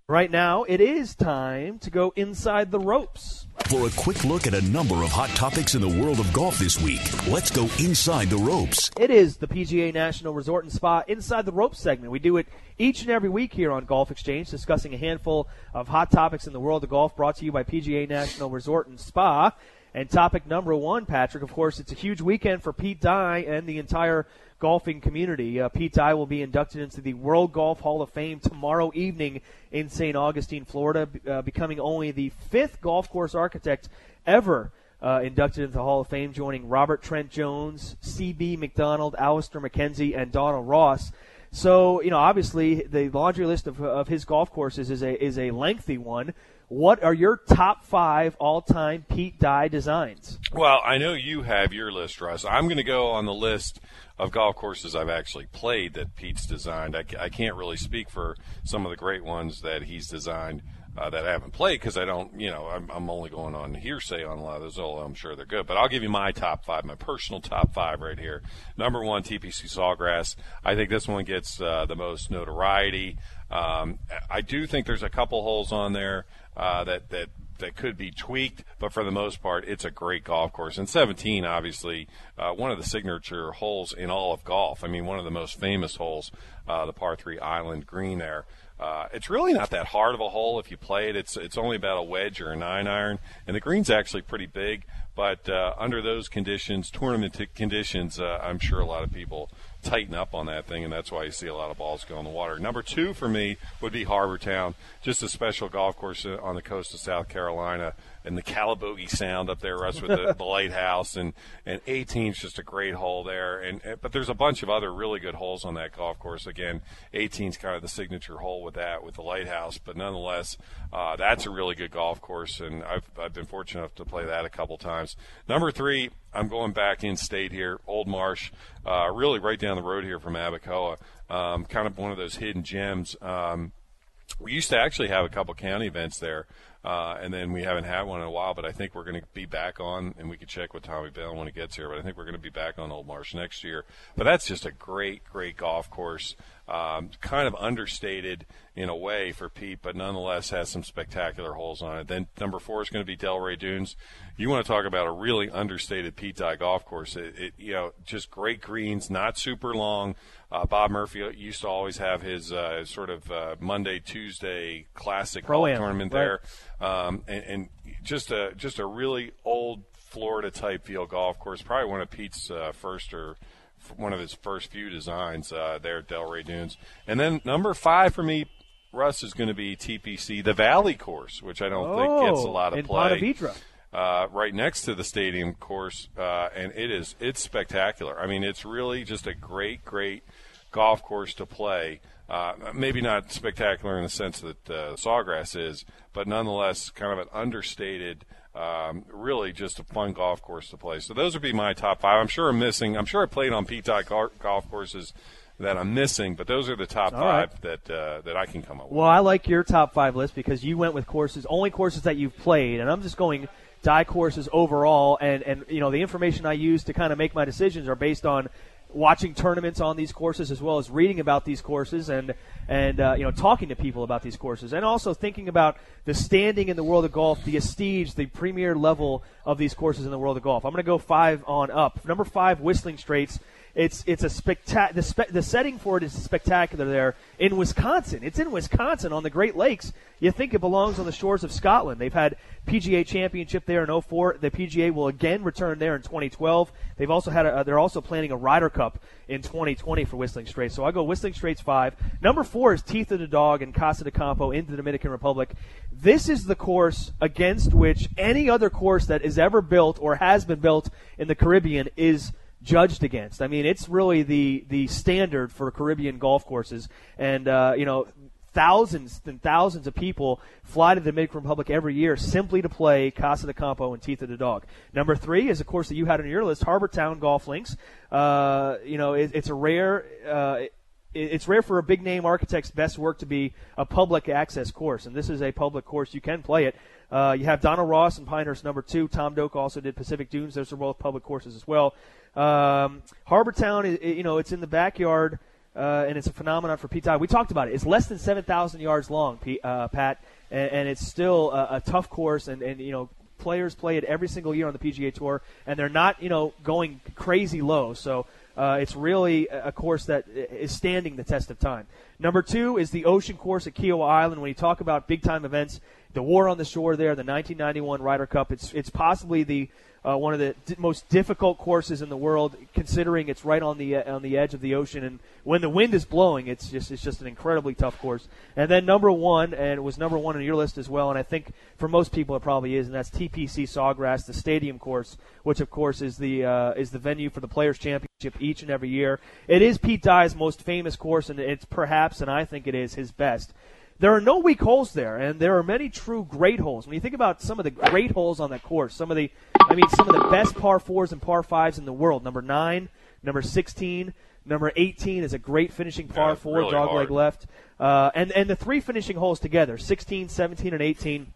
Right now, it is time to go inside the ropes. For a quick look at a number of hot topics in the world of golf this week, let's go inside the ropes. It is the PGA National Resort and Spa Inside the Ropes segment. We do it each and every week here on Golf Exchange, discussing a handful of hot topics in the world of golf, brought to you by PGA National Resort and Spa. And topic number one, Patrick, of course, it's a huge weekend for Pete Dye and the entire golfing community. Pete Dye will be inducted into the World Golf Hall of Fame tomorrow evening in St. Augustine, Florida, becoming only the fifth golf course architect ever inducted into the Hall of Fame, joining Robert Trent Jones, C.B. McDonald, Alistair McKenzie, and Donald Ross. So, obviously the laundry list of his golf courses is a lengthy one. What are your top 5 all-time Pete Dye designs? Well, I know you have your list, Russ. I'm going to go on the list of golf courses I've actually played that Pete's designed. I can't really speak for some of the great ones that he's designed that I haven't played because I don't, I'm only going on hearsay on a lot of those. Although I'm sure they're good. But I'll give you my top 5, my personal top 5 right here. Number 1, TPC Sawgrass. I think this one gets the most notoriety. I do think there's a couple holes on there that could be tweaked, but for the most part, it's a great golf course. And 17, obviously, one of the signature holes in all of golf. I mean, one of the most famous holes, the par 3 island green there. It's really not that hard of a hole if you play it. It's only about a wedge or a 9-iron, and the green's actually pretty big. But under those conditions, tournament conditions, I'm sure a lot of people tighten up on that thing, and that's why you see a lot of balls go in the water. Number 2 for me would be Harbour Town, just a special golf course on the coast of South Carolina, and the Calabogie Sound up there, Russ, with the lighthouse, and 18's just a great hole there. But there's a bunch of other really good holes on that golf course. Again, 18's kind of the signature hole with the lighthouse, but nonetheless, that's a really good golf course, and I've been fortunate enough to play that a couple times. Number 3, I'm going back in state here, Old Marsh, really right down the road here from Abacoa, kind of one of those hidden gems. We used to actually have a couple county events there, and then we haven't had one in a while, but I think we're going to be back on, and we can check with Tommy Bell when he gets here, but I think we're going to be back on Old Marsh next year. But that's just a great, great golf course, kind of understated in a way for Pete, but nonetheless has some spectacular holes on it. Then number 4 is going to be Delray Dunes. You want to talk about a really understated Pete Dye golf course. Just great greens, not super long. Bob Murphy used to always have his sort of Monday, Tuesday classic golf tournament there. And just a really old Florida type feel golf course. Probably one of Pete's one of his first few designs there at Delray Dunes. And then number 5 for me, Russ, is going to be TPC, the Valley course, which I don't think gets a lot of play. In Ponte Vedra. Right next to the stadium course, and it's spectacular. I mean, it's really just a great, great golf course to play. Maybe not spectacular in the sense that Sawgrass is, but nonetheless kind of an understated, really just a fun golf course to play. So those would be my top 5. I'm sure I played on Pete Dye golf courses that I'm missing, but those are the top 5 that I can come up with. Well, I like your top 5 list because you went with only courses that you've played, and I'm just going Dye courses overall, and the information I use to kind of make my decisions are based on watching tournaments on these courses as well as reading about these courses and talking to people about these courses, and also thinking about the standing in the world of golf, the prestige, the premier level of these courses in the world of golf. I'm going to go 5 on up. Number 5, Whistling Straits. It's a the setting for it is spectacular there in Wisconsin. It's in Wisconsin on the Great Lakes. You think it belongs on the shores of Scotland. They've had PGA Championship there in 2004. The PGA will again return there in 2012. They've also had they're also planning a Ryder Cup in 2020 for Whistling Straits. So I go Whistling Straits 5. Number 4 is Teeth of the Dog in Casa de Campo in the Dominican Republic. This is the course against which any other course that is ever built or has been built in the Caribbean is judged against. I mean, it's really the standard for Caribbean golf courses, and thousands and thousands of people fly to the Dominican Republic every year simply to play Casa de Campo and Teeth of the Dog. Number 3 is a course that you had on your list, Harbour Town Golf Links. It's a rare. It's rare for a big-name architect's best work to be a public access course, and this is a public course. You can play it. You have Donald Ross and Pinehurst number 2. Tom Doak also did Pacific Dunes. Those are both public courses as well. Harbour Town, it's in the backyard and it's a phenomenon for Pete Dye. We talked about it. It's less than 7,000 yards long, Pat, and it's still a tough course, and players play it every single year on the PGA Tour, and they're not, going crazy low. So it's really a course that is standing the test of time. Number 2 is the Ocean Course at Kiowa Island. When you talk about big-time events, the War on the Shore there, the 1991 Ryder Cup, it's possibly the one of the most difficult courses in the world, considering it's right on the edge of the ocean, and when the wind is blowing, it's just an incredibly tough course. And then number 1, and it was number 1 on your list as well, and I think for most people it probably is, and that's TPC Sawgrass, the Stadium Course, which of course is the venue for the Players Championship each and every year. It is Pete Dye's most famous course, and it's perhaps, and I think it is, his best. There are no weak holes there, and there are many true great holes. When you think about some of the great holes on that course, some of the best par 4s and par 5s in the world. Number 9, number 16, number 18 is a great finishing par 4, really dogleg left. And the 3 finishing holes together, 16, 17, and 18,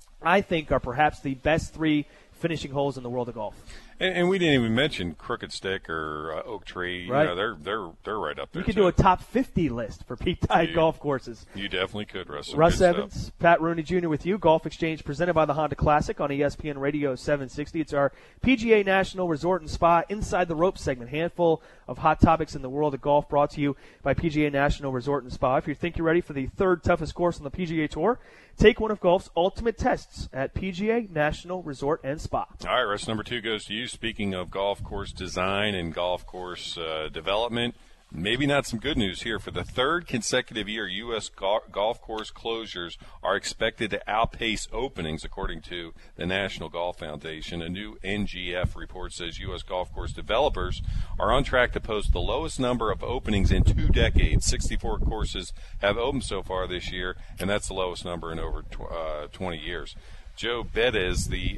I think are perhaps the best 3 finishing holes in the world of golf. And we didn't even mention Crooked Stick or Oak Tree. Right. They're right up there. You could do a top 50 list for Pete Dye golf courses. You definitely could, Russ. Russ Evans, Pat Rooney Jr. with you. Golf Exchange presented by the Honda Classic on ESPN Radio 760. It's our PGA National Resort and Spa Inside the Ropes segment. Handful of hot topics in the world of golf brought to you by PGA National Resort and Spa. If you think you're ready for the 3rd toughest course on the PGA Tour, take one of golf's ultimate tests at PGA National Resort and Spa. All right, Russ, number 2 goes to you. Speaking of golf course design and golf course development, maybe not some good news here. For the 3rd consecutive year, U.S. golf course closures are expected to outpace openings, according to the National Golf Foundation. A new NGF report says U.S. golf course developers are on track to post the lowest number of openings in 2 decades. 64 courses have opened so far this year, and that's the lowest number in over 20 years. Joe Bettis, the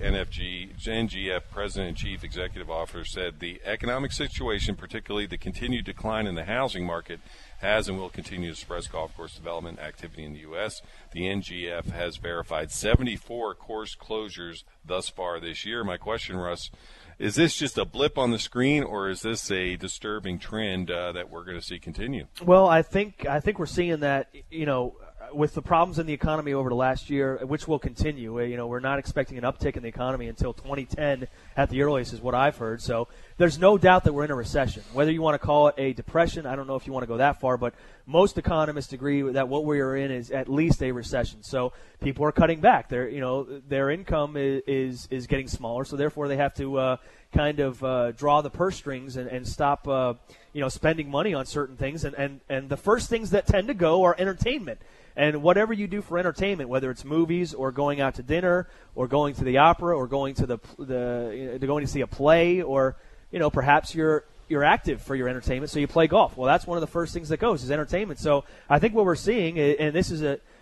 NGF President and Chief Executive Officer, said the economic situation, particularly the continued decline in the housing market, has and will continue to suppress golf course development activity in the U.S. The NGF has verified 74 course closures thus far this year. My question, Russ, is this just a blip on the screen, or is this a disturbing trend that we're going to see continue? Well, I think we're seeing that, with the problems in the economy over the last year, which will continue. We're not expecting an uptick in the economy until 2010 at the earliest is what I've heard. So there's no doubt that we're in a recession. Whether you want to call it a depression, I don't know if you want to go that far, but most economists agree that what we are in is at least a recession. So people are cutting back. Their income is getting smaller, so therefore they have to draw the purse strings and stop spending money on certain things. And the first things that tend to go are entertainment. And whatever you do for entertainment, whether it's movies or going out to dinner or going to the opera or going to going to see a play, or perhaps you're active for your entertainment, so you play golf. Well, that's one of the first things that goes is entertainment. So I think what we're seeing, and this is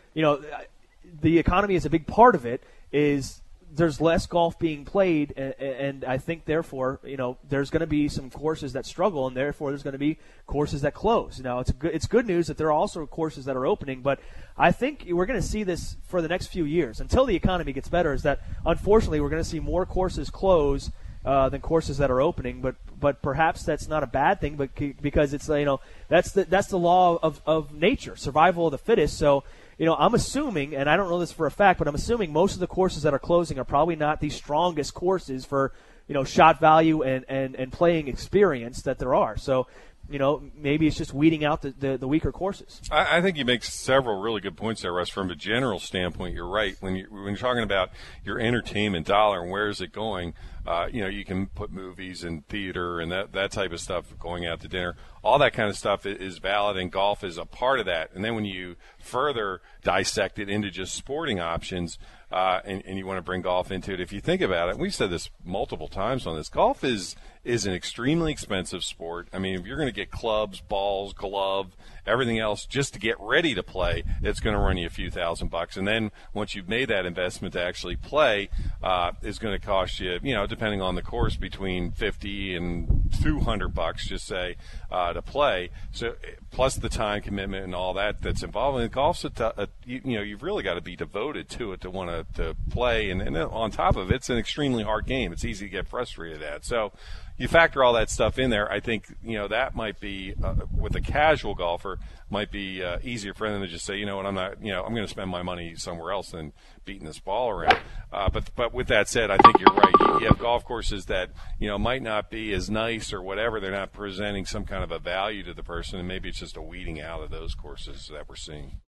the economy is a big part of it, is there's less golf being played, and I think, therefore, there's going to be some courses that struggle, and therefore there's going to be courses that close. Now, it's good news that there are also courses that are opening, but I think we're going to see this for the next few years until the economy gets better, is that, unfortunately, we're going to see more courses close than courses that are opening, but perhaps that's not a bad thing, but because it's that's the law of nature, survival of the fittest. So I'm assuming, and I don't know this for a fact, but I'm assuming most of the courses that are closing are probably not the strongest courses for shot value and playing experience that there are. So maybe it's just weeding out the weaker courses. I think you make several really good points there, Russ. From a general standpoint, you're right. When you're talking about your entertainment dollar and where is it going, you can put movies and theater and that type of stuff, going out to dinner. All that kind of stuff is valid, and golf is a part of that. And then when you further dissect it into just sporting options, and you want to bring golf into it, if you think about it, we've said this multiple times on this, golf is an extremely expensive sport. I mean, if you're going to get clubs, balls, glove, everything else just to get ready to play, it's going to run you a few $1,000. And then once you've made that investment to actually play, it's going to cost you, depending on the course, between $50,000 and $200, just say, to play. So plus the time commitment and all that's involved. And golf's you've really got to be devoted to it to want to play. And then on top of it, it's an extremely hard game. It's easy to get frustrated at. So you factor all that stuff in there. I think that might be with a casual golfer might be easier for them to just say, you know what, I'm not, I'm going to spend my money somewhere else than beating this ball around. But with that said, I think you're right. You have golf courses that might not be as nice or whatever. They're not presenting some kind of a value to the person, and maybe it's just a weeding out of those courses that we're seeing.